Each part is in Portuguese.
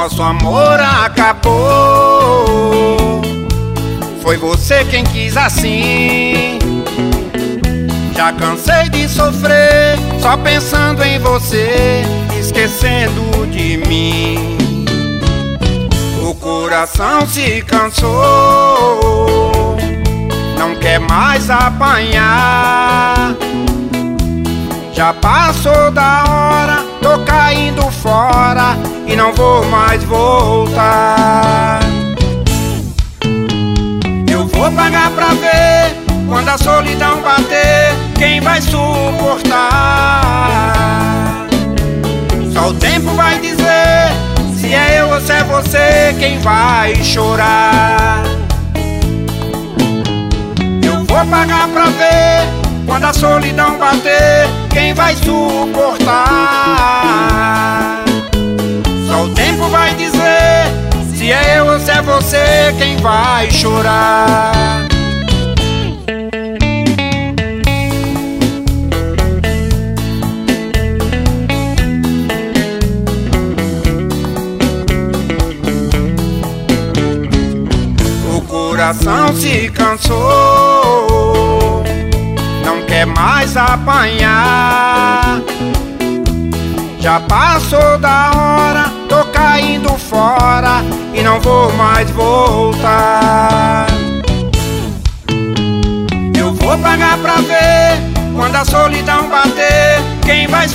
nosso amor acabou. Foi você quem quis assim. Já cansei de sofrer, só pensando em você, esquecendo de mim. O coração se cansou, não quer mais apanhar. Já passou da hora, tô caindo fora e não vou mais voltar. Eu vou pagar pra ver, quando a solidão bater, quem vai suportar? Só o tempo vai dizer, se é eu ou se é você, quem vai chorar. Eu vou pagar pra ver, quando a solidão bater, quem vai suportar? Só o tempo vai dizer, se é eu ou se é você, quem vai chorar. O coração se cansou, não quer mais apanhar. Já passou da hora, tô caindo fora e não vou mais voltar. Eu vou pagar pra ver, quando a solidão bater, quem vai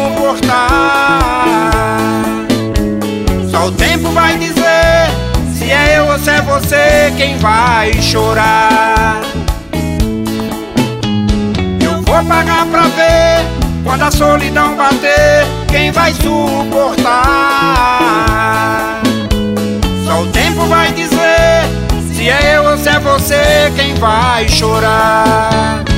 suportar? Só o tempo vai dizer, se é eu ou se é você, quem vai chorar. Vou pagar pra ver, quando a solidão bater, quem vai suportar? Só o tempo vai dizer, se é eu ou se é você, quem vai chorar.